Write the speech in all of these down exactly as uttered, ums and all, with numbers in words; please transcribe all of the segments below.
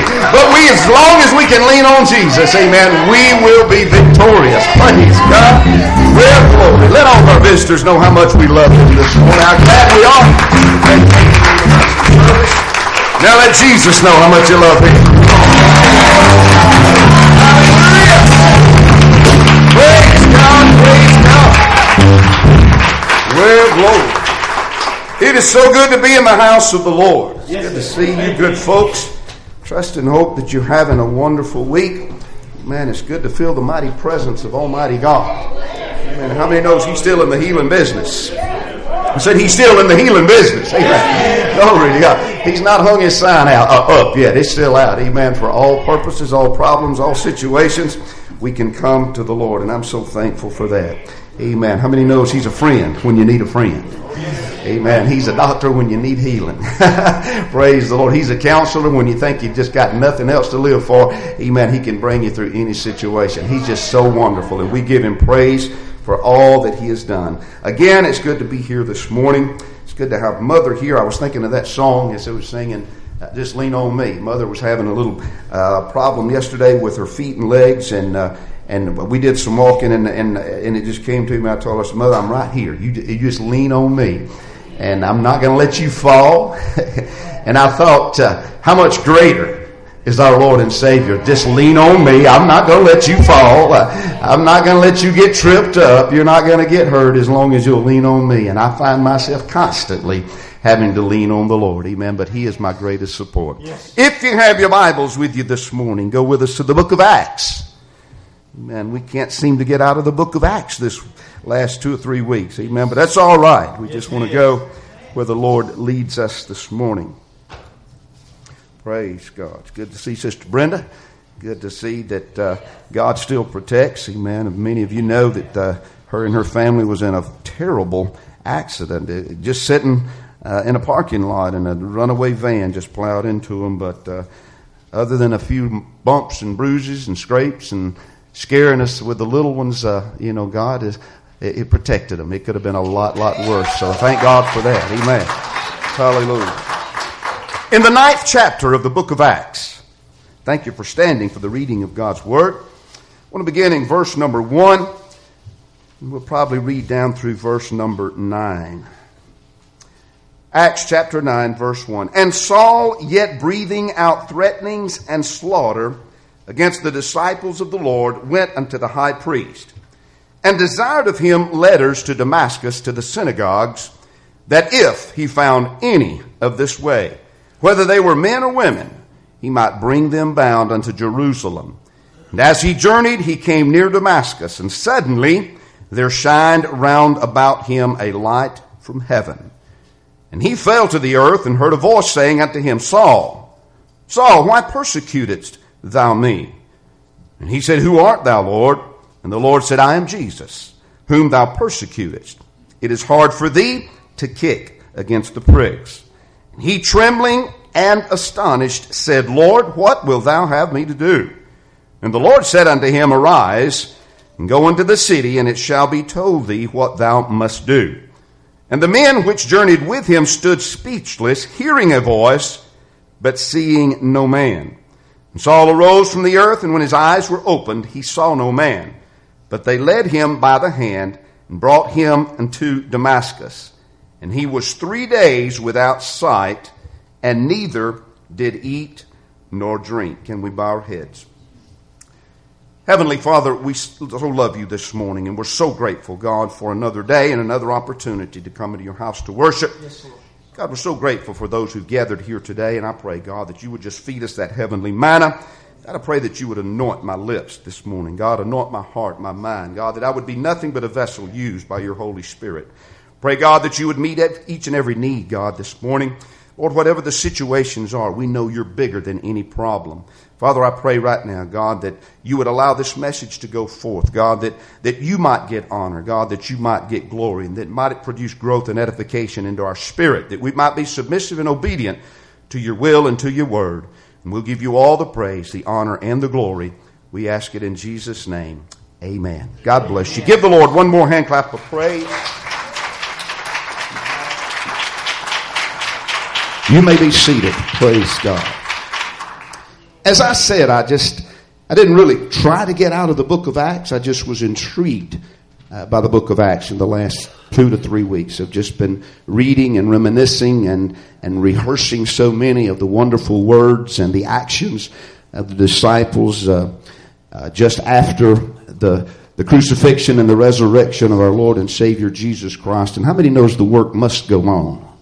But we, as long as we can lean on Jesus, amen, we will be victorious. Praise God. Well, glory. Let all of our visitors know how much we love them this morning, how glad we are. Now let Jesus know how much you love him. Hallelujah. Praise God, praise God. Well, glory. It is so good to be in the house of the Lord. It's good to see you good folks. Trust and hope that you're having a wonderful week. Man, it's good to feel the mighty presence of Almighty God. Amen. How many knows he's still in the healing business? I said he's still in the healing business. Amen. Glory to God. He's not hung his sign out uh, up yet. It's still out. Amen. For all purposes, all problems, all situations, we can come to the Lord. And I'm so thankful for that. Amen. How many knows he's a friend when you need a friend? Amen. He's a doctor when you need healing. Praise the Lord. He's a counselor when you think you've just got nothing else to live for. Amen. He can bring you through any situation. He's just so wonderful. And we give him praise for all that he has done. Again, it's good to be here this morning. It's good to have Mother here. I was thinking of that song as I was singing, uh, Just Lean on Me. Mother was having a little uh, problem yesterday with her feet and legs, and uh, and we did some walking, and, and and it just came to me. I told her, Mother, I'm right here. You, you just lean on me, and I'm not going to let you fall. And I thought, uh, how much greater is our Lord and Savior. Just lean on me. I'm not going to let you fall. Uh, I'm not going to let you get tripped up. You're not going to get hurt as long as you'll lean on me. And I find myself constantly having to lean on the Lord. Amen. But he is my greatest support. Yes. If you have your Bibles with you this morning, go with us to the book of Acts. Amen. We can't seem to get out of the book of Acts this last two or three weeks. Amen. But that's all right. We just want to go where the Lord leads us this morning. Praise God. It's good to see Sister Brenda. Good to see that uh, God still protects. Amen. And many of you know that uh, her and her family was in a terrible accident. Uh, just sitting uh, in a parking lot and a runaway van just plowed into them. But uh, other than a few bumps and bruises and scrapes and scaring us with the little ones, uh, you know, God is it, it protected them. It could have been a lot, lot worse. So thank God for that. Amen. Hallelujah. In the ninth chapter of the book of Acts, thank you for standing for the reading of God's Word. I want to begin in verse number one. We'll probably read down through verse number nine. Acts chapter nine, verse one. And Saul, yet breathing out threatenings and slaughter against the disciples of the Lord, went unto the high priest, and desired of him letters to Damascus to the synagogues, that if he found any of this way, whether they were men or women, he might bring them bound unto Jerusalem. And as he journeyed, he came near Damascus, and suddenly there shined round about him a light from heaven. And he fell to the earth, and heard a voice saying unto him, Saul, Saul, why persecutest thou me? And he said, Who art thou, Lord? And the Lord said, I am Jesus, whom thou persecutest. It is hard for thee to kick against the pricks. And he, trembling and astonished, said, Lord, what wilt thou have me to do? And the Lord said unto him, Arise, and go into the city, and it shall be told thee what thou must do. And the men which journeyed with him stood speechless, hearing a voice, but seeing no man. And Saul arose from the earth, and when his eyes were opened, he saw no man. But they led him by the hand, and brought him unto Damascus. And he was three days without sight, and neither did eat nor drink. Can we bow our heads? Heavenly Father, we so love you this morning, and we're so grateful, God, for another day and another opportunity to come into your house to worship. Yes, Lord. God, we're so grateful for those who've gathered here today, and I pray, God, that you would just feed us that heavenly manna. God, I pray that you would anoint my lips this morning. God, anoint my heart, my mind. God, that I would be nothing but a vessel used by your Holy Spirit. Pray, God, that you would meet each and every need, God, this morning. Lord, whatever the situations are, we know you're bigger than any problem. Father, I pray right now, God, that you would allow this message to go forth. God, that, that you might get honor. God, that you might get glory. And that might it produce growth and edification into our spirit. That we might be submissive and obedient to your will and to your word. And we'll give you all the praise, the honor, and the glory. We ask it in Jesus' name. Amen. God bless you. Give the Lord one more hand clap of praise. You may be seated. Praise God. as I said, I just, I didn't really try to get out of the book of Acts. I just was intrigued uh, by the book of Acts in the last two to three weeks. I've just been reading and reminiscing and, and rehearsing so many of the wonderful words and the actions of the disciples uh, uh, just after the the crucifixion and the resurrection of our Lord and Savior Jesus Christ. And how many knows the work must go on?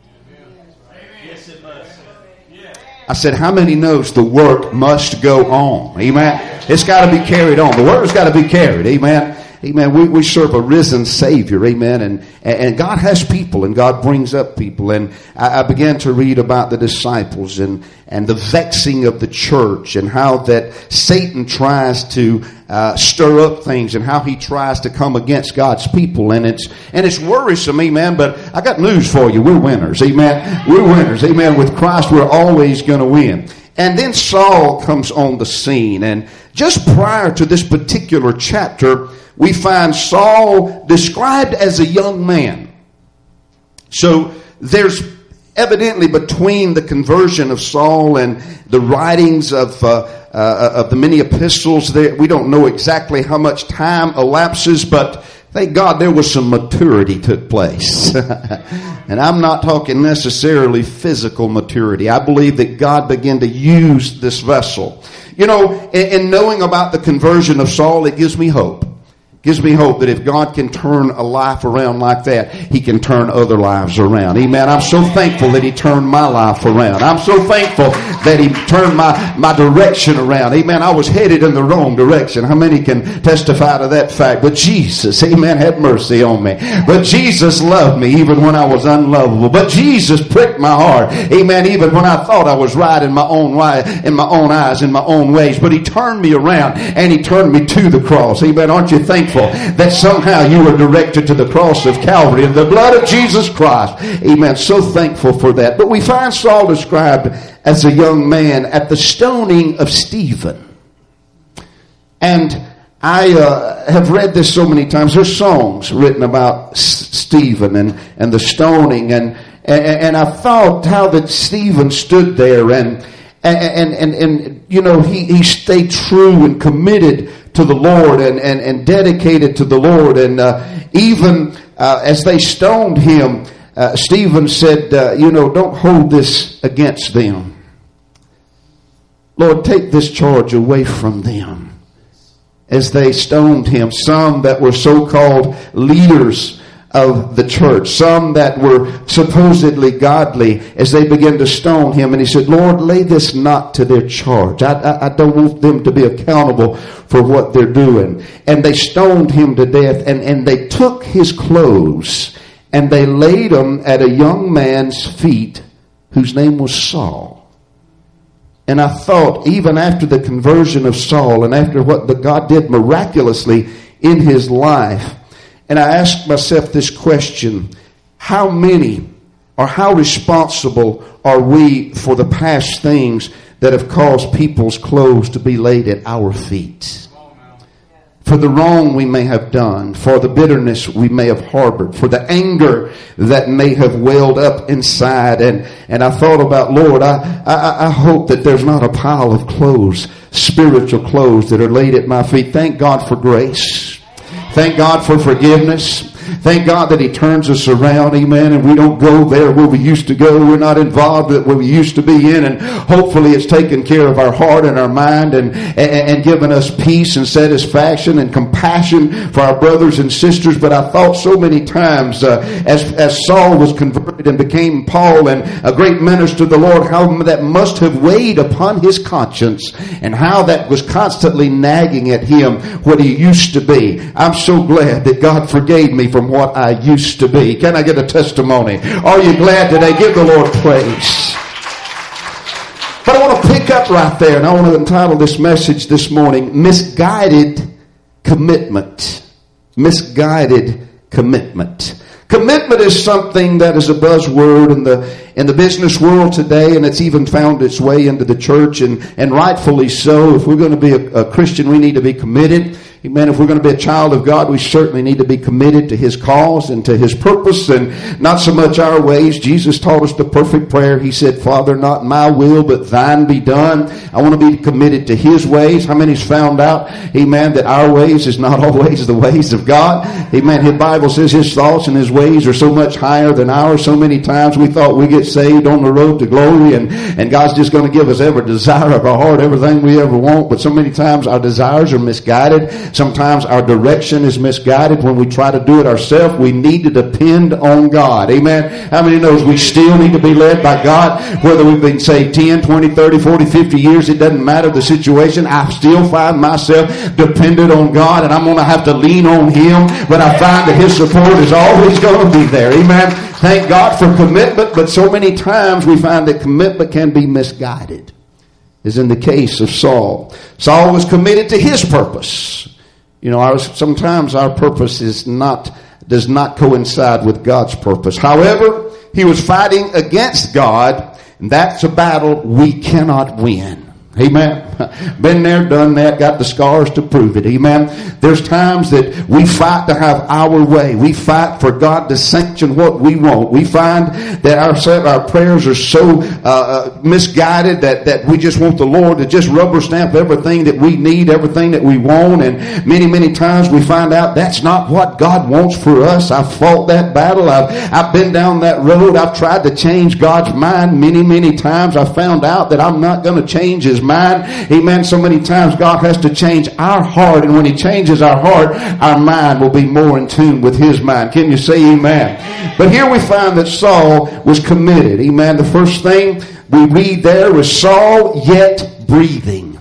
Yes, it must. I said, how many knows the work must go on? Amen. It's got to be carried on. The word's got to be carried. Amen. Amen. We, we serve a risen Savior. Amen. And, and God has people, and God brings up people. And I, I began to read about the disciples and, and the vexing of the church, and how that Satan tries to uh, stir up things, and how he tries to come against God's people. And it's, and it's worrisome. Amen. But I got news for you. We're winners. Amen. We're winners. Amen. With Christ, we're always going to win. And then Saul comes on the scene. And just prior to this particular chapter, we find Saul described as a young man. So there's evidently between the conversion of Saul and the writings of uh, uh, of the many epistles, there, we don't know exactly how much time elapses, but thank God there was some maturity took place. And I'm not talking necessarily physical maturity. I believe that God began to use this vessel. You know, in, in knowing about the conversion of Saul, it gives me hope. Gives me hope that if God can turn a life around like that, He can turn other lives around. Amen. I'm so thankful that He turned my life around. I'm so thankful that He turned my, my direction around. Amen. I was headed in the wrong direction. How many can testify to that fact? But Jesus, amen, had mercy on me. But Jesus loved me even when I was unlovable. But Jesus pricked my heart. Amen. Even when I thought I was right in my own way, in my own eyes, in my own ways. But He turned me around, and He turned me to the cross. Amen. Aren't you thankful that somehow you were directed to the cross of Calvary and the blood of Jesus Christ? Amen. So thankful for that. But we find Saul described as a young man at the stoning of Stephen. And I uh, have read this so many times. There's songs written about S- Stephen and, and the stoning. And, and, and I thought how that Stephen stood there and And, and, and, you know, he, he stayed true and committed to the Lord and, and, and dedicated to the Lord. And uh, even uh, as they stoned him, uh, Stephen said, uh, you know, don't hold this against them. Lord, take this charge away from them. As they stoned him, some that were so-called leaders of the church, some that were supposedly godly, as they began to stone him. And he said, Lord, lay this not to their charge. I, I, I don't want them to be accountable for what they're doing. And they stoned him to death, and, and they took his clothes and they laid them at a young man's feet whose name was Saul. And I thought, even after the conversion of Saul and after what the God did miraculously in his life, and I asked myself this question: how many or how responsible are we for the past things that have caused people's clothes to be laid at our feet? For the wrong we may have done, for the bitterness we may have harbored, for the anger that may have welled up inside. And, and I thought about, Lord, I, I, I hope that there's not a pile of clothes, spiritual clothes, that are laid at my feet. Thank God for grace. Thank God for forgiveness. Thank God that He turns us around, amen, and we don't go there where we used to go. We're not involved where we used to be in, and hopefully it's taken care of our heart and our mind and, and, and given us peace and satisfaction and compassion for our brothers and sisters. But I thought so many times uh, as, as Saul was converted and became Paul and a great minister of the Lord, how that must have weighed upon his conscience and how that was constantly nagging at him what he used to be. I'm so glad that God forgave me for from what I used to be. Can I get a testimony? Are you glad today? Give the Lord praise. But I want to pick up right there, and I want to entitle this message this morning, Misguided Commitment. Misguided Commitment. Commitment is something that is a buzzword in the in the business world today, and it's even found its way into the church, and, and rightfully so. If we're going to be a, a Christian, we need to be committed. Amen. If we're going to be a child of God, we certainly need to be committed to His cause and to His purpose, and not so much our ways. Jesus taught us the perfect prayer. He said, Father, not my will, but thine be done. I want to be committed to His ways. How many's found out, amen, that our ways is not always the ways of God? Amen. His Bible says His thoughts and His ways are so much higher than ours. So many times we thought we get saved on the road to glory, and, and God's just going to give us every desire of our heart, everything we ever want. But so many times our desires are misguided. Sometimes our direction is misguided when we try to do it ourselves. We need to depend on God. Amen. How many knows we still need to be led by God? Whether we've been saved ten, twenty, thirty, forty, fifty years, it doesn't matter the situation. I still find myself dependent on God, and I'm going to have to lean on Him. But I find that His support is always going to be there. Amen. Thank God for commitment, but so many times we find that commitment can be misguided. As in the case of Saul. Saul was committed to his purpose. You know, our, sometimes our purpose is not, does not coincide with God's purpose. However, he was fighting against God, and that's a battle we cannot win. Amen. Been there, done that, got the scars to prove it. Amen. There's times that we fight to have our way. We fight for God to sanction what we want. We find that our our prayers are so uh, misguided that, that we just want the Lord to just rubber stamp everything that we need, everything that we want. And many, many times we find out that's not what God wants for us. I've fought that battle. I've, I've been down that road. I've tried to change God's mind many, many times. I found out that I'm not going to change His mind. Amen. So many times God has to change our heart, and when He changes our heart, our mind will be more in tune with His mind. Can you say amen? But here we find that Saul was committed. Amen. The first thing we read there was Saul yet breathing.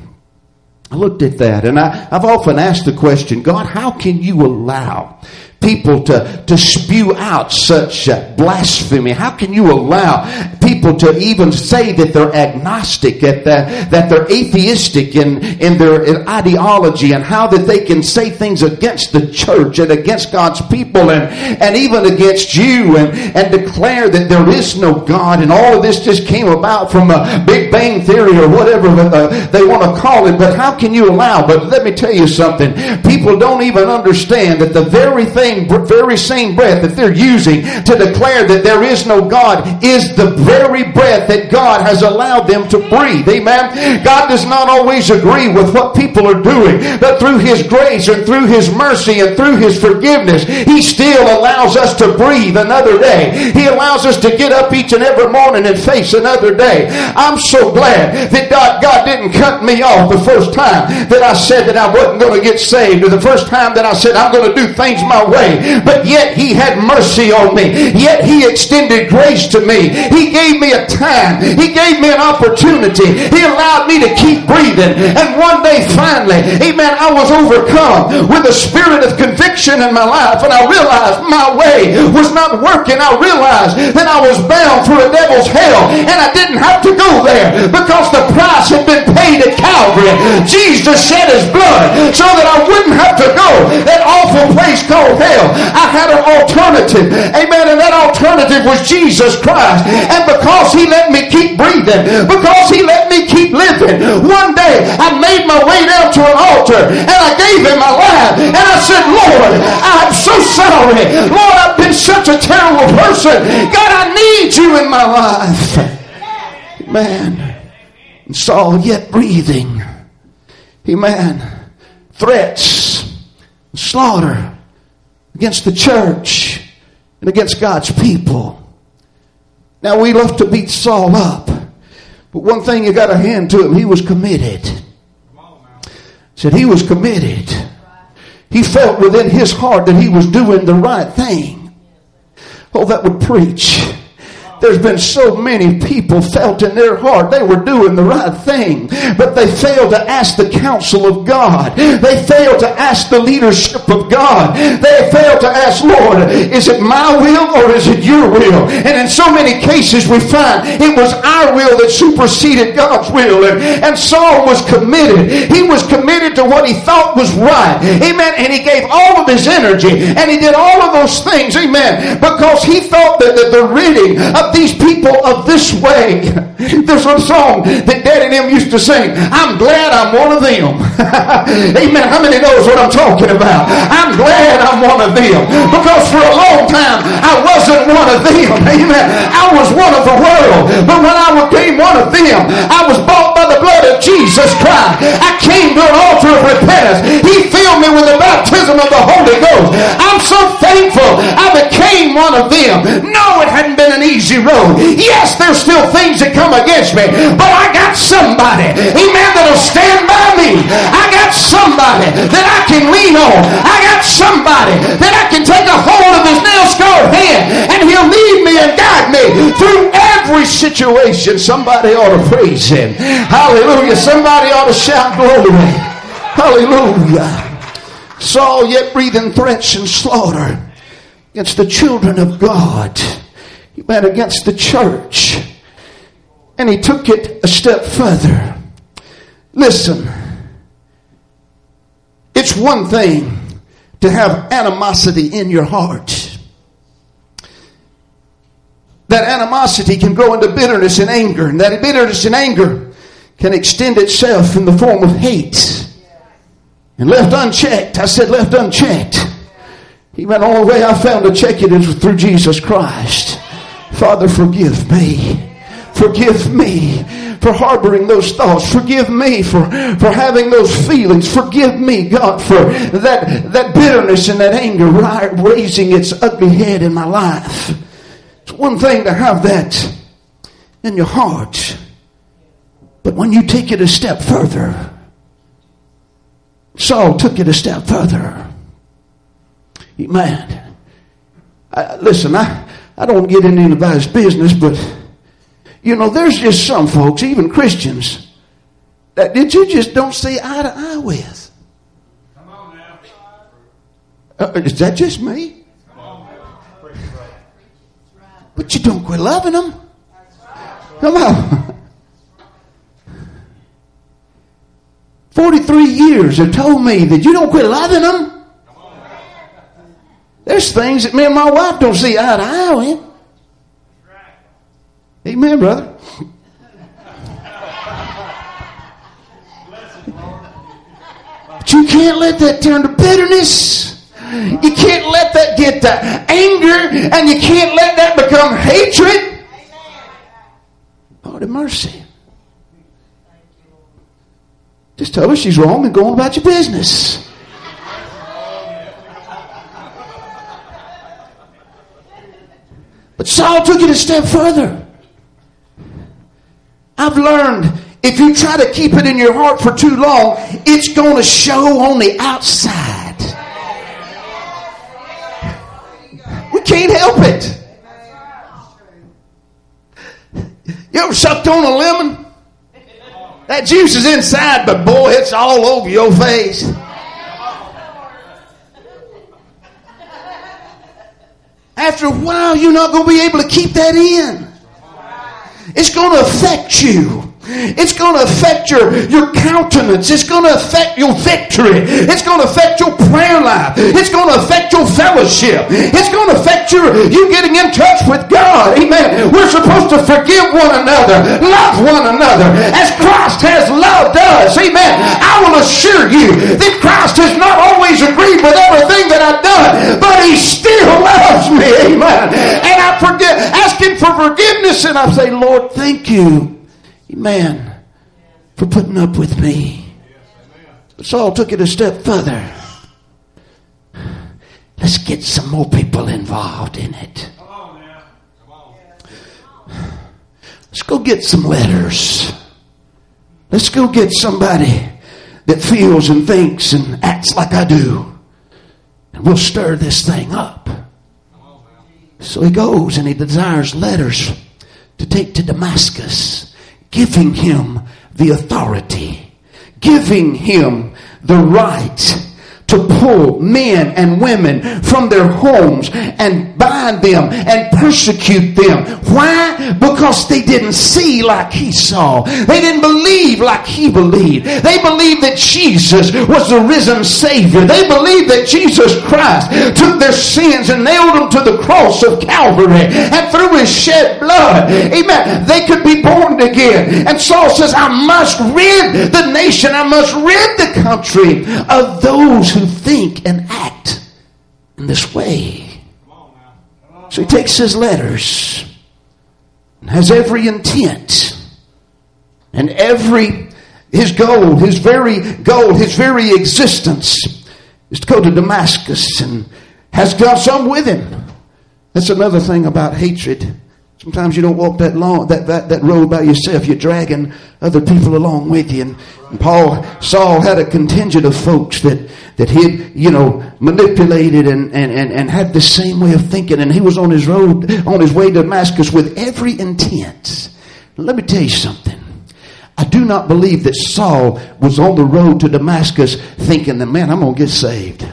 I looked at that, and I, I've often asked the question, God, how can you allow people to, to spew out such uh, blasphemy? How can you allow people to even say that they're agnostic, that, that, that they're atheistic in, in their in ideology, and how that they can say things against the church and against God's people and, and even against you, and, and declare that there is no God, and all of this just came about from a Big Bang Theory or whatever they want to call it. But how can you allow? But let me tell you something. People don't even understand that the very thing very same breath that they're using to declare that there is no God is the very breath that God has allowed them to breathe. Amen. God does not always agree with what people are doing, but through His grace and through His mercy and through His forgiveness, He still allows us to breathe another day. He allows us to get up each and every morning and face another day. I'm so glad that God, God didn't cut me off the first time that I said that I wasn't going to get saved, or the first time that I said I'm going to do things my way. But yet He had mercy on me. Yet He extended grace to me. He gave me a time. He gave me an opportunity. He allowed me to keep breathing. And one day finally, amen, I was overcome with a spirit of conviction in my life, and I realized my way was not working. I realized that I was bound for a devil's hell, and I didn't have to go there because the price had been paid at Calvary. Jesus shed His blood so that I wouldn't have to go that awful place called hell. I had an alternative. Amen. And that alternative was Jesus Christ. And because He let me keep breathing, because He let me keep living, one day I made my way down to an altar and I gave Him my life. And I said, Lord, I'm so sorry. Lord, I've been such a terrible person. God, I need You in my life. Amen. And Saul yet breathing. Amen. Threats, slaughter against the church and against God's people. Now, we love to beat Saul up, but one thing you got to hand to him, he was committed. Said he was committed. He felt within his heart that he was doing the right thing. Oh, that would preach. There's been so many people felt in their heart they were doing the right thing, but they failed to ask the counsel of God. They failed to ask the leadership of God. They failed to ask, Lord, is it my will or is it Your will? And in so many cases we find it was our will that superseded God's will. And, and Saul was committed. He was committed to what he thought was right. Amen. And he gave all of his energy and he did all of those things. Amen. Because he thought that the, the ridding of But these people of this way, there's a song that Daddy and them used to sing. I'm glad I'm one of them. Amen. How many knows what I'm talking about? I'm glad I'm one of them. Because for a long time, I wasn't one of them. Amen. I was one of the world. But when I became one of them, I was bought by the blood of Jesus Christ. I came to an altar of repentance. He filled me with the baptism of the Holy Ghost. I'm so thankful I became one of them. No, it hadn't been an easy road. Yes, there's still things that come against me, but I got somebody, amen, that'll stand by me. I got somebody that I can lean on. I got somebody that I can take a hold of his nail-scarred hand, and he'll lead me and guide me through every situation. Somebody ought to praise him. Hallelujah. Somebody ought to shout glory. Hallelujah. Saul yet breathing threats and slaughter against the children of God. He went against the church. And he took it a step further. Listen. It's one thing to have animosity in your heart. That animosity can grow into bitterness and anger. And that bitterness and anger can extend itself in the form of hate. And left unchecked, I said left unchecked. He went all the way I found to check it is through Jesus Christ. Father, forgive me. Forgive me for harboring those thoughts. Forgive me for, for having those feelings. Forgive me, God, for that, that bitterness and that anger raising its ugly head in my life. It's one thing to have that in your heart. But when you take it a step further, Saul took it a step further. Amen. I, listen, I, I don't get into anybody's business, but you know, there's just some folks, even Christians, that did you just don't see eye to eye with. Come on now. Uh, is that just me? Come on now. But you don't quit loving them. Come on. forty-three years have told me that you don't quit loving them. There's things that me and my wife don't see eye to eye with. Amen, brother. But you can't let that turn to bitterness. You can't let that get to anger, and you can't let that become hatred. Lord have mercy. Just tell her she's wrong and go on about your business. But Saul took it a step further. I've learned if you try to keep it in your heart for too long, it's going to show on the outside. We can't help it. You ever sucked on a lemon? That juice is inside, but boy, it's all over your face. After a while, you're not going to be able to keep that in. It's going to affect you. It's going to affect your, your countenance. It's going to affect your victory. It's going to affect your prayer life. It's going to affect your fellowship. It's going to affect your, you getting in touch with God. Amen. We're supposed to forgive one another, love one another, as Christ has loved us. Amen. I will assure you that Christ has not always agreed with everything that I've done, but He still loves me. Amen. And I forgive, asking for forgiveness, and I say, Lord, thank you. Amen. For putting up with me. But Saul took it a step further. Let's get some more people involved in it. Come on now. Come on. Let's go get some letters. Let's go get somebody that feels and thinks and acts like I do. And we'll stir this thing up. So he goes and he desires letters to take to Damascus, giving him the authority, giving him the right, to pull men and women from their homes and bind them and persecute them. Why? Because they didn't see like he saw. They didn't believe like he believed. They believed that Jesus was the risen Savior. They believed that Jesus Christ took their sins and nailed them to the cross of Calvary, and through his shed blood, amen, they could be born again. And Saul says, I must rid the nation, I must rid the country of those who think and act in this way. So he takes his letters and has every intent and every, his goal, his very goal, his very existence is to go to Damascus, and has got some with him. That's another thing about hatred. Sometimes you don't walk that long that, that, that road by yourself. You're dragging other people along with you. And, and Paul, Saul had a contingent of folks that, that he'd, you know, manipulated and, and, and, and had the same way of thinking. And he was on his road, on his way to Damascus with every intent. Let me tell you something. I do not believe that Saul was on the road to Damascus thinking that, man, I'm going to get saved.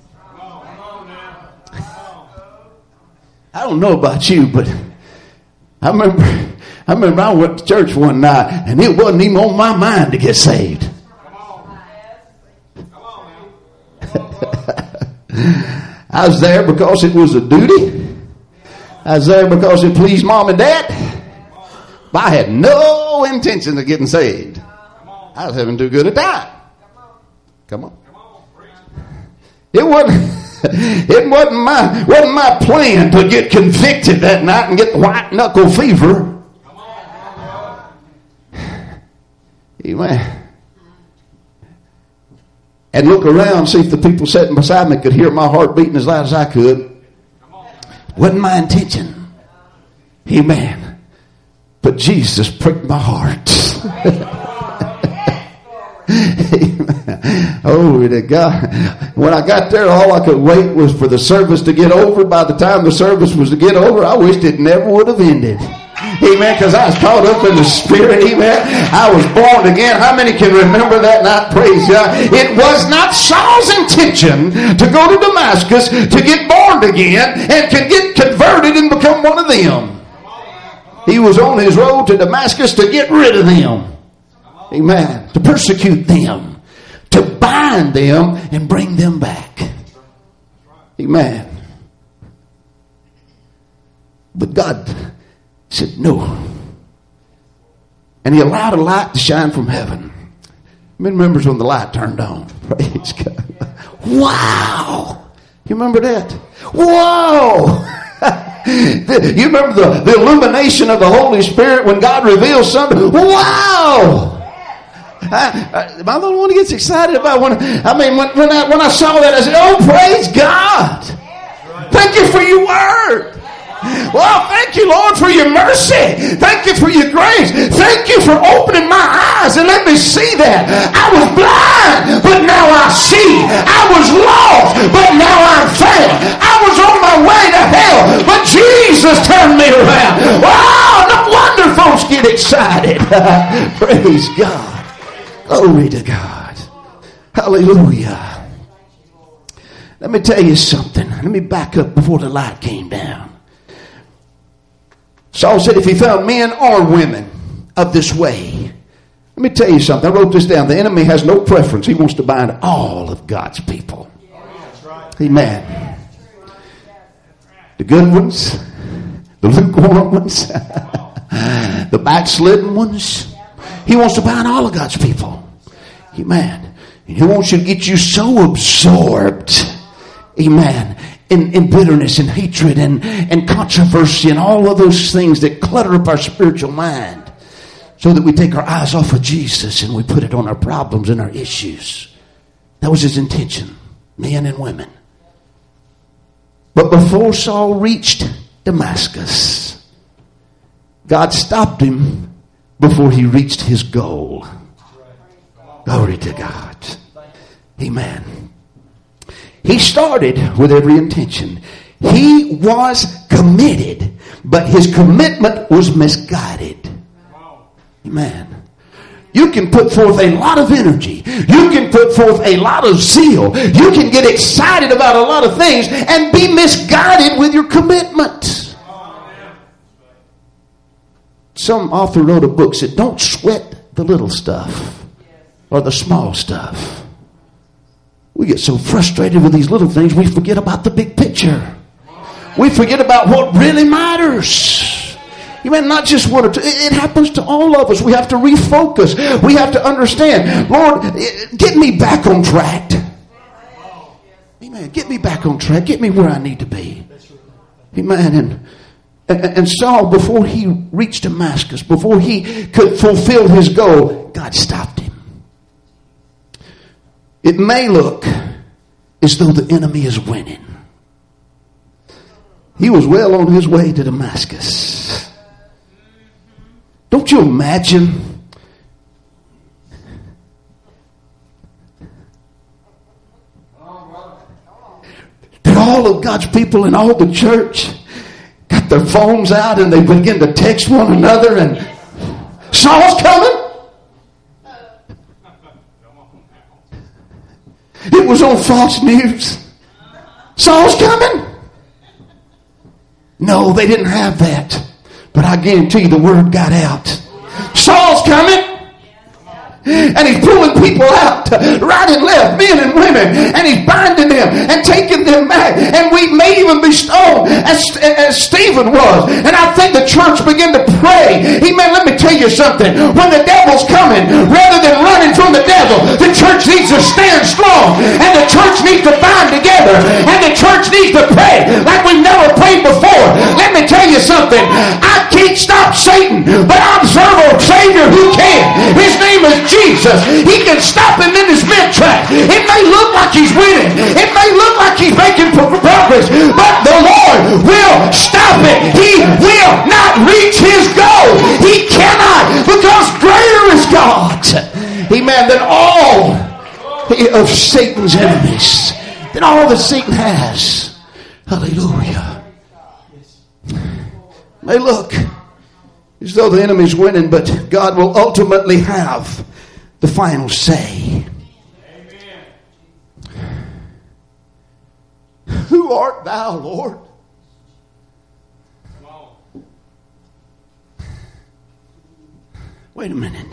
I don't know about you, but I remember, I remember I went to church one night, and it wasn't even on my mind to get saved. I was there because it was a duty. I was there because it pleased mom and dad. But I had no intention of getting saved. I was having too good a time. Come on. It wasn't. It wasn't my wasn't my plan to get convicted that night and get the white knuckle fever. Amen. And look around, see if the people sitting beside me could hear my heart beating as loud as I could. Wasn't my intention. Amen. But Jesus pricked my heart. Oh, to God. When I got there, all I could wait was for the service to get over. By the time the service was to get over, I wished it never would have ended. Amen. Because I was caught up in the Spirit. Amen. I was born again. How many can remember that night? Praise God. It was not Saul's intention to go to Damascus to get born again and to get converted and become one of them. He was on his road to Damascus to get rid of them. Amen. To persecute them. To bind them and bring them back. Amen. But God said no. And he allowed a light to shine from heaven. Who remembers when the light turned on? Praise God. Wow. You remember that? Whoa. You remember the, the illumination of the Holy Spirit when God reveals something? Wow. I, I, am I the only one who gets excited about when I mean when, when I when I saw that I said, oh, praise God. Thank you for your word. Well, thank you, Lord, for your mercy. Thank you for your grace. Thank you for opening my eyes and let me see that. I was blind, but now I see. I was lost, but now I'm found. I was on my way to hell, but Jesus turned me around. Wow, no wonder folks get excited. Praise God. Glory to God. Hallelujah. Let me tell you something. Let me back up before the light came down. Saul said if he found men or women of this way. Let me tell you something. I wrote this down. The enemy has no preference. He wants to bind all of God's people. Amen. The good ones. The lukewarm ones. The backslidden ones. He wants to bind all of God's people. Amen. And he wants you to get you so absorbed. Amen. In, in bitterness and hatred and, and controversy and all of those things that clutter up our spiritual mind. So that we take our eyes off of Jesus and we put it on our problems and our issues. That was his intention. Men and women. But before Saul reached Damascus, God stopped him before he reached his goal. Glory to God. Amen. He started with every intention. He was committed, but his commitment was misguided. Amen. You can put forth a lot of energy. You can put forth a lot of zeal. You can get excited about a lot of things and be misguided with your commitment. Some author wrote a book, said, don't sweat the little stuff or the small stuff. We get so frustrated with these little things, we forget about the big picture. We forget about what really matters. You mean not just one or two. It happens to all of us. We have to refocus. We have to understand, Lord, get me back on track. Amen. Get me back on track. Get me where I need to be. Amen. And, and Saul, before he reached Damascus, before he could fulfill his goal, God stopped him. It may look as though the enemy is winning. He was well on his way to Damascus. Don't you imagine that all of God's people in all the church got their phones out and they begin to text one another and Saul's coming? It was on Fox News. Saul's coming? No, they didn't have that. But I guarantee you the word got out. Saul's coming. And he's pulling people out right and left, men and women, and he's binding them and taking them back. And we may even be stoned as, as Stephen was. And I think the church began to pray. Amen. Let me tell you something. When the devil's coming, rather than running from the devil, the church needs to stand strong. And the church needs to bind together. And the church needs to pray like we've never prayed before. Let me tell you something. I can't stop Satan, but I serve a Savior who can. His name is Jesus. Jesus. He can stop him in his mid-track. It may look like he's winning. It may look like he's making progress, but the Lord will stop it. He will not reach his goal. He cannot, because greater is God. Amen. Than all of Satan's enemies. Than all that Satan has. Hallelujah. May look as though the enemy's winning, but God will ultimately have the final say. Amen. Who art thou, Lord? Come on. Wait a minute.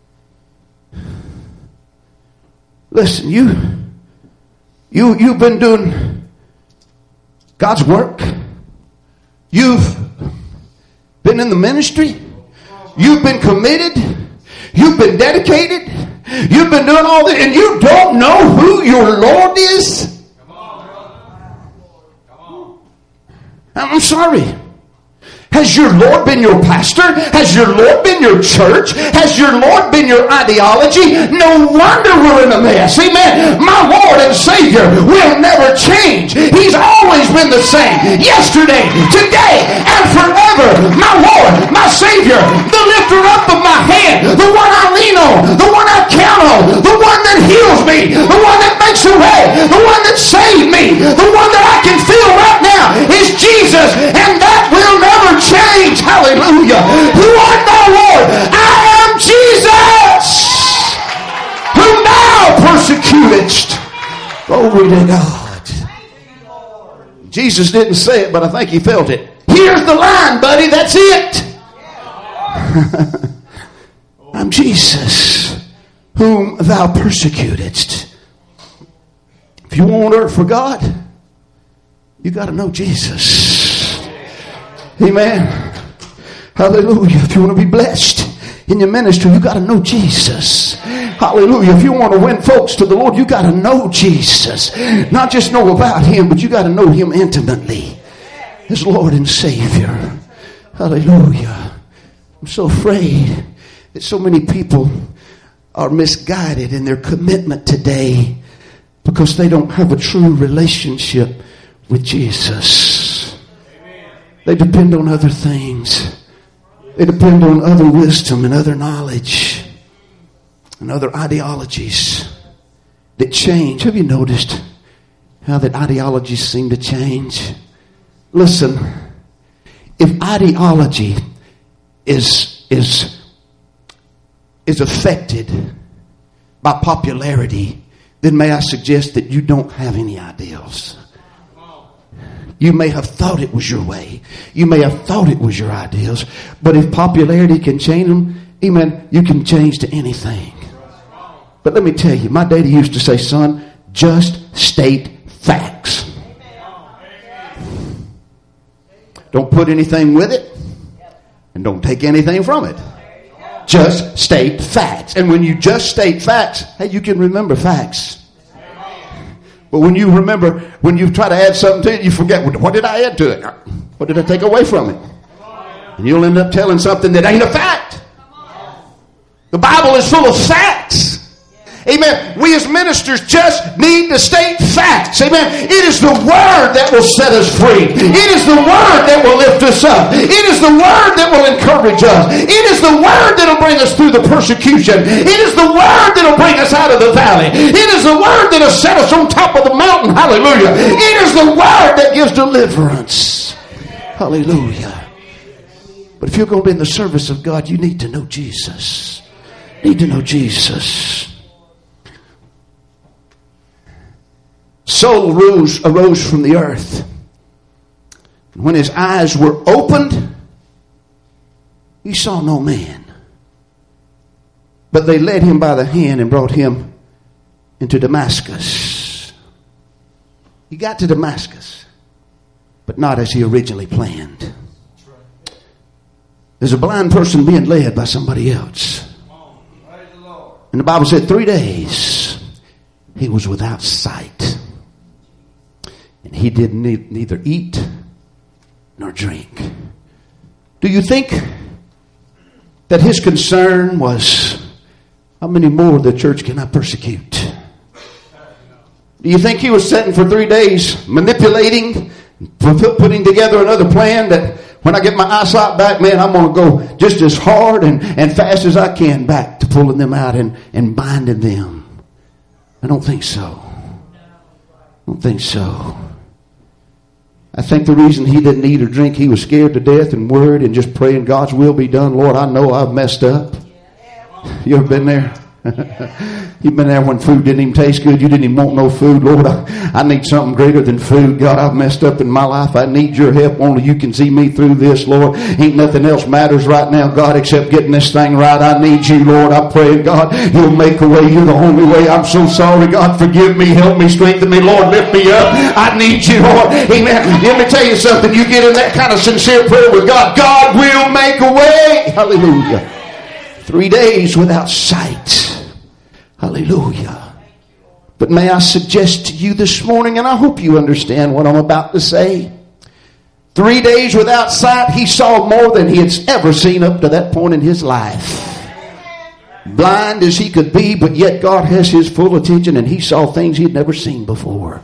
Listen, you, you, you've been doing God's work. You've been in the ministry. You've been committed. You've been dedicated. You've been doing all this, and you don't know who your Lord is? Come on, brother. Come on. I'm sorry. Has your Lord been your pastor? Has your Lord been your church? Has your Lord been your ideology? No wonder we're in a mess. Amen. My Lord and Savior will never change. He's always been the same. Yesterday, today, and forever. My Lord, my Savior, the lifter up of my head, the one I lean on, the one I count on, the one that heals me, the one that makes a way, the one that saved me, the one that I can feel right now is Jesus, and that will never change. Hallelujah. Who art thou, Lord? I am Jesus, whom thou persecutest. Glory to God. Jesus didn't say it, but I think he felt it. Here's the line, buddy. That's it. I'm Jesus, whom thou persecutest. If you want earth for God, you got to know Jesus. Amen. Hallelujah. If you want to be blessed in your ministry, you got to know Jesus. Hallelujah. If you want to win folks to the Lord, you got to know Jesus. Not just know about him, but you got to know him intimately as Lord and Savior. Hallelujah. I'm so afraid that so many people are misguided in their commitment today because they don't have a true relationship with Jesus. They depend on other things. They depend on other wisdom and other knowledge and other ideologies that change. Have you noticed how that ideologies seem to change? Listen, if ideology is is is affected by popularity, then may I suggest that you don't have any ideals. You may have thought it was your way. You may have thought it was your ideals. But if popularity can change them, amen, you can change to anything. But let me tell you, my daddy used to say, son, just state facts. Don't put anything with it, and don't take anything from it. Just state facts. And when you just state facts, hey, you can remember facts. But when you remember, when you try to add something to it, you forget, what did I add to it? What did I take away from it? And you'll end up telling something that ain't a fact. The Bible is full of facts. Amen. We as ministers just need to state facts. Amen. It is the Word that will set us free. It is the Word that will lift us up. It is the Word that will encourage us. It is the Word that will bring us through the persecution. It is the Word that will bring us out of the valley. It is the Word that will set us on top of the mountain. Hallelujah. It is the Word that gives deliverance. Hallelujah. But if you're going to be in the service of God, you need to know Jesus. Need to know Jesus. Saul arose, arose from the earth. When his eyes were opened, he saw no man. But they led him by the hand and brought him into Damascus. He got to Damascus, but not as he originally planned. There's a blind person being led by somebody else. And the Bible said three days he was without sight. And he did ne- neither eat nor drink. Do you think that his concern was, how many more of the church can I persecute? Do you think he was sitting for three days manipulating, putting together another plan that when I get my eyesight back, man, I'm going to go just as hard and, and fast as I can back to pulling them out and, and binding them? I don't think so. I don't think so. I think the reason he didn't eat or drink, he was scared to death and worried and just praying God's will be done. Lord, I know I've messed up. You ever been there? You've been there when food didn't even taste good. You didn't even want no food. Lord, I, I need something greater than food. God, I've messed up in my life. I need your help. Only you can see me through this, Lord. Ain't nothing else matters right now, God, except getting this thing right. I need you, Lord. I pray, God, you'll make a way. You're the only way. I'm so sorry, God. Forgive me. Help me. Strengthen me. Lord, lift me up. I need you, Lord. Amen. Let me tell you something. You get in that kind of sincere prayer with God, God will make a way. Hallelujah. Three days without sight. Hallelujah. But may I suggest to you this morning, and I hope you understand what I'm about to say. Three days without sight, he saw more than he had ever seen up to that point in his life. Blind as he could be, but yet God has his full attention and he saw things he'd never seen before.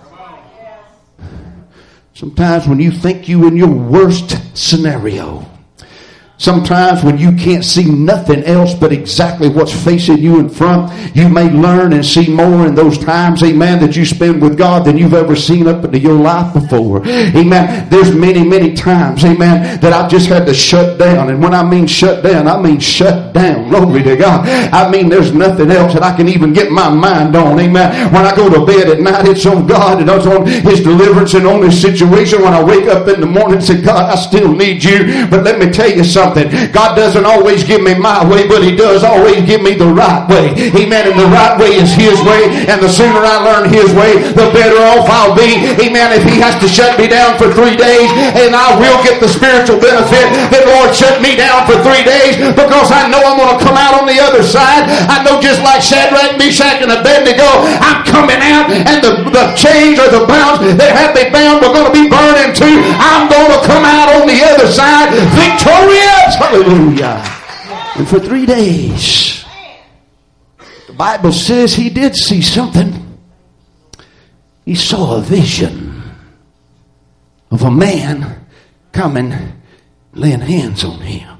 Sometimes when you think you in your worst scenario, sometimes when you can't see nothing else but exactly what's facing you in front, you may learn and see more in those times, amen, that you spend with God than you've ever seen up into your life before. Amen. There's many, many times, amen, that I've just had to shut down. And when I mean shut down, I mean shut down. Glory to God. I mean there's nothing else that I can even get my mind on. Amen. When I go to bed at night, it's on God and it's on his deliverance and on his situation. When I wake up in the morning and say, God, I still need you. But let me tell you something. God doesn't always give me my way, but he does always give me the right way. Amen. And the right way is his way. And the sooner I learn his way, the better off I'll be. Amen. If he has to shut me down for three days, and I will get the spiritual benefit that Lord shut me down for three days because I know I'm going to come out on the other side. I know just like Shadrach, Meshach, and Abednego, I'm coming out and the, the chains or the bonds that have me bound were going to be burning too. I'm going to come out on the other side victorious. Hallelujah. And for three days, the Bible says he did see something. He saw a vision of a man coming, laying hands on him.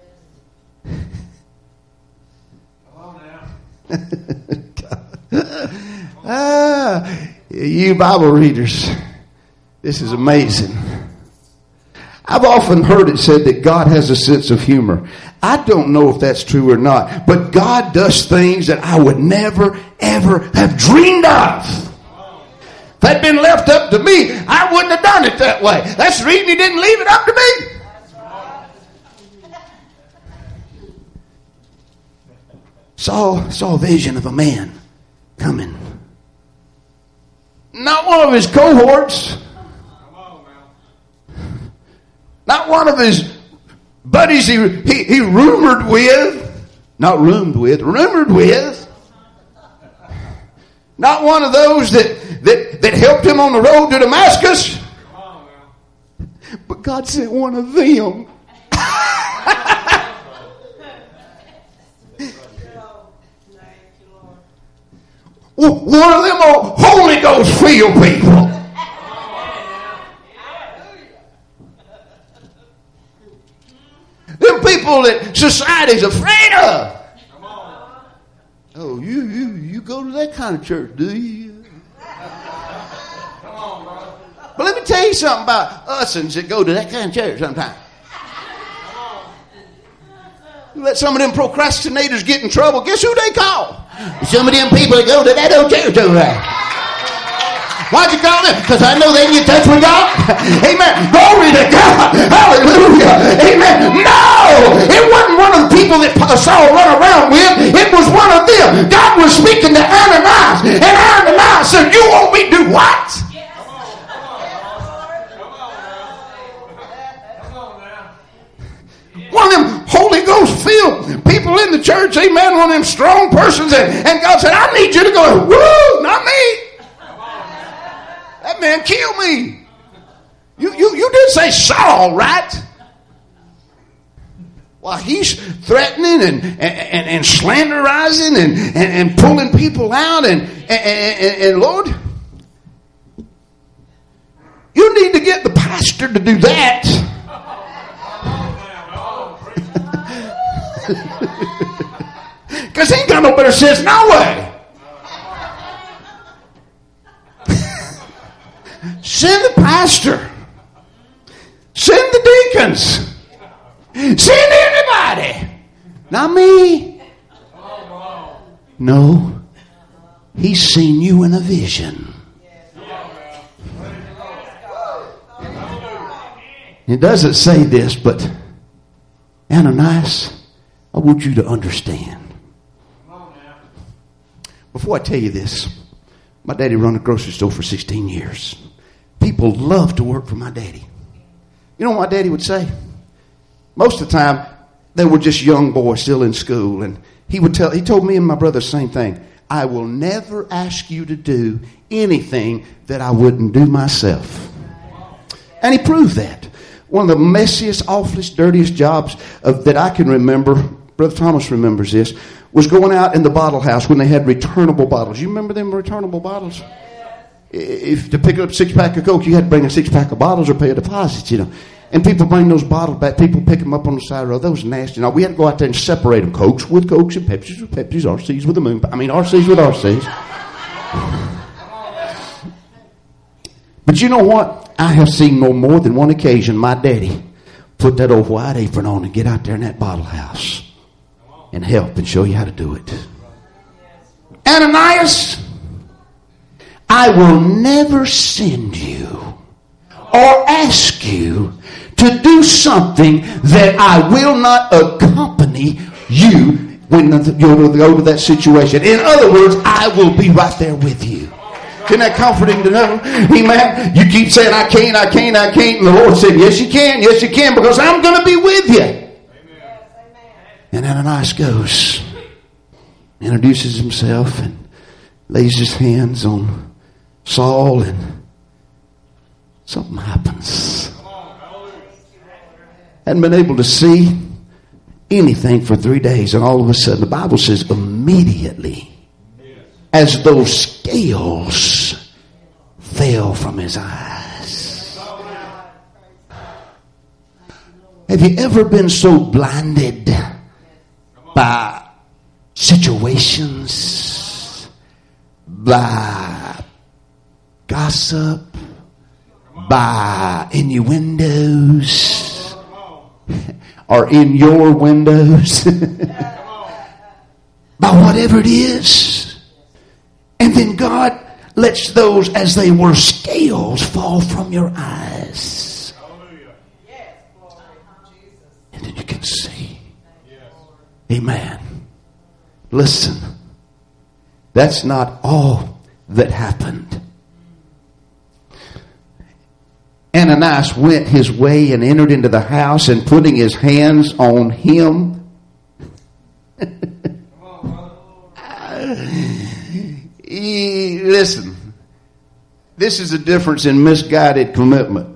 ah, you Bible readers, this is amazing. I've often heard it said that God has a sense of humor. I don't know if that's true or not, but God does things that I would never, ever have dreamed of. If that had been left up to me, I wouldn't have done it that way. That's the reason he didn't leave it up to me. Saw, saw a vision of a man coming. Not one of his cohorts. Not one of his buddies he, he, he rumored with. Not roomed with, rumored with. Not one of those that, that, that helped him on the road to Damascus. But God sent one of them. One of them Holy Ghost filled people. Them people that society's afraid of. Oh, you you you go to that kind of church, do you? But let me tell you something about usins that go to that kind of church sometimes. You let some of them procrastinators get in trouble, guess who they call? Some of them people that go to that old church over there. Why'd you call them? Because I know they can get in touch with God. Amen. Glory to God. Hallelujah. Amen. No! It wasn't one of the people that Saul run around with. It was one of them. God was speaking to Ananias. And Ananias said, you want me to do what? One of them Holy Ghost filled people in the church, amen, one of them strong persons, and, and God said, I need you to go, woo, not me. That man killed me. You, you, you did say Saul, right? While he's threatening and, and, and, and slanderizing and, and, and pulling people out, and, and, and, and Lord, you need to get the pastor to do that. Because he ain't got no better sense no way. Send the pastor. Send the deacons. Send anybody. Not me. No. He's seen you in a vision. It doesn't say this, but Ananias, I want you to understand. Before I tell you this, my daddy run a grocery store for sixteen years. People love to work for my daddy. You know what my daddy would say? Most of the time, they were just young boys still in school. And he would tell, he told me and my brother the same thing. I will never ask you to do anything that I wouldn't do myself. And he proved that. One of the messiest, awfulest, dirtiest jobs of, that I can remember, Brother Thomas remembers this, was going out in the bottle house when they had returnable bottles. You remember them returnable bottles? If to pick up a six-pack of Coke, you had to bring a six-pack of bottles or pay a deposit, you know. And people bring those bottles back. People pick them up on the side of the road. That was nasty. Now, we had to go out there and separate them. Cokes with Cokes and Pepsis with Pepsis, R Cs with the moon. I mean, R Cs with R Cs. But you know what? I have seen on more than one occasion my daddy put that old white apron on and get out there in that bottle house and help and show you how to do it. Ananias, I will never send you or ask you to do something that I will not accompany you when you go to that situation. In other words, I will be right there with you. Isn't that comforting to know? Amen. You keep saying, I can't, I can't, I can't. And the Lord said, yes, you can. Yes, you can, because I'm going to be with you. Amen. And Ananias goes, introduces himself and lays his hands on Saul, and something happens. Hadn't been able to see anything for three days. And all of a sudden, the Bible says, immediately, as though scales fell from his eyes. Have you ever been so blinded by situations, by gossip, by innuendos, are in your windows by whatever it is. And then God lets those as they were scales fall from your eyes. And then you can see. Amen. Listen, that's not all that happened. Ananias went his way and entered into the house, and putting his hands on him, he, listen, this is a difference in misguided commitment.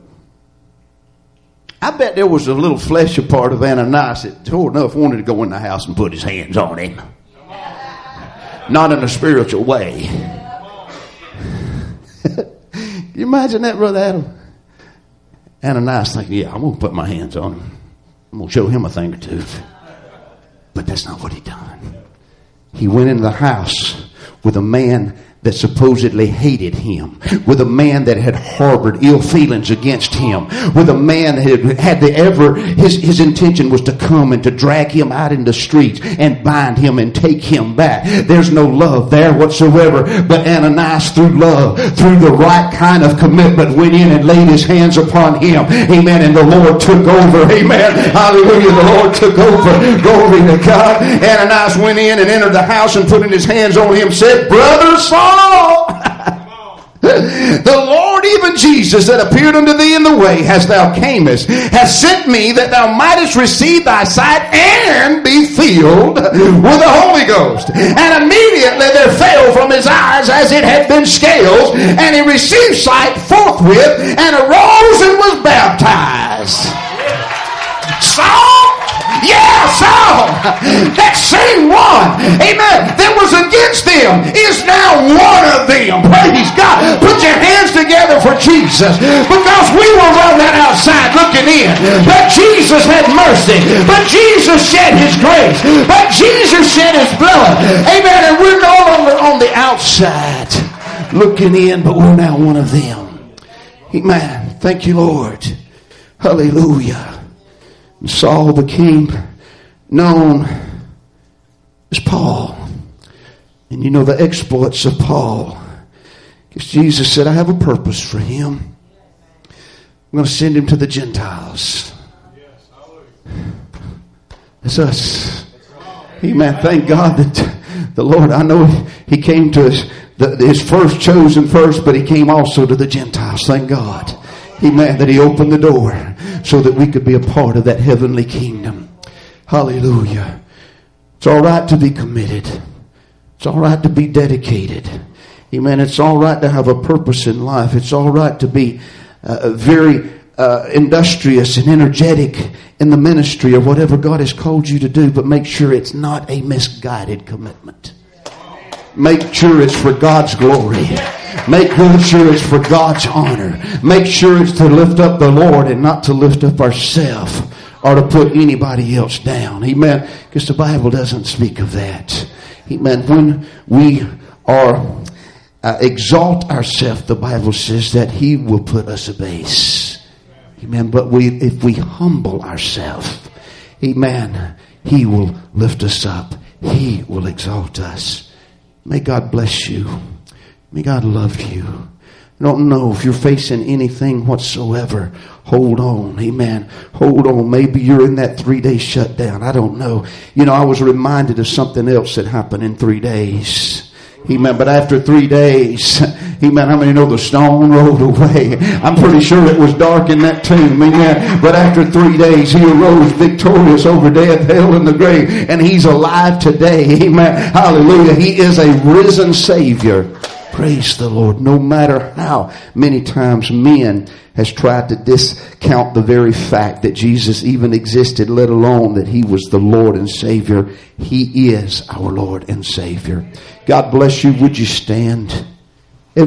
I bet there was a little fleshy part of Ananias that sure enough wanted to go in the house and put his hands on him. Not in a spiritual way. Can you imagine that, Brother Adam? Ananias thinking, yeah, I'm going to put my hands on him. I'm going to show him a thing or two. But that's not what he done. He went into the house with a man that supposedly hated him, with a man that had harbored ill feelings against him, with a man that had, had the ever, his, his intention was to come and to drag him out in the streets and bind him and take him back. There's no love there whatsoever, but Ananias, through love, through the right kind of commitment, went in and laid his hands upon him. Amen. And the Lord took over. Amen. Hallelujah. The Lord took over. Glory to God. Ananias went in and entered the house, and putting his hands on him said, Brother Saul, the Lord, even Jesus, that appeared unto thee in the way as thou camest, has sent me that thou mightest receive thy sight and be filled with the Holy Ghost. And immediately there fell from his eyes as it had been scales, and he received sight forthwith, and arose and was baptized. Saul, yeah, Saul, that same one, amen, that was against them is now one of them. Praise God. Put your hands together for Jesus, because we were running outside looking in, but Jesus had mercy, but Jesus shed his grace, but Jesus shed his blood. Amen. And we're no longer on the outside looking in, but we're now one of them. Amen. Thank you, Lord. Hallelujah. Saul became known as Paul. And you know the exploits of Paul. Because Jesus said, I have a purpose for him. I'm going to send him to the Gentiles. That's us. Amen. Thank God that the Lord, I know he came to his, the, his first chosen first, but he came also to the Gentiles. Thank God. Amen. That he opened the door so that we could be a part of that heavenly kingdom. Hallelujah. It's all right to be committed. It's all right to be dedicated. Amen. It's all right to have a purpose in life. It's all right to be uh, very uh, industrious and energetic in the ministry or whatever God has called you to do, but make sure it's not a misguided commitment. Make sure it's for God's glory. Make sure it's for God's honor. Make sure it's to lift up the Lord and not to lift up ourselves or to put anybody else down. Amen. Because the Bible doesn't speak of that. Amen. When we are uh, exalt ourselves, the Bible says that he will put us abase. Amen. But we, if we humble ourselves, amen, he will lift us up. He will exalt us. May God bless you. May God love you. I don't know if you're facing anything whatsoever. Hold on. Amen. Hold on. Maybe you're in that three-day shutdown. I don't know. You know, I was reminded of something else that happened in three days. Amen. But after three days, amen, how many know the stone rolled away? I'm pretty sure it was dark in that tomb. Amen. But after three days, he arose victorious over death, hell, and the grave. And he's alive today. Amen. Hallelujah. He is a risen Savior. Praise the Lord. No matter how many times men has tried to discount the very fact that Jesus even existed, let alone that he was the Lord and Savior, he is our Lord and Savior. God bless you. Would you stand?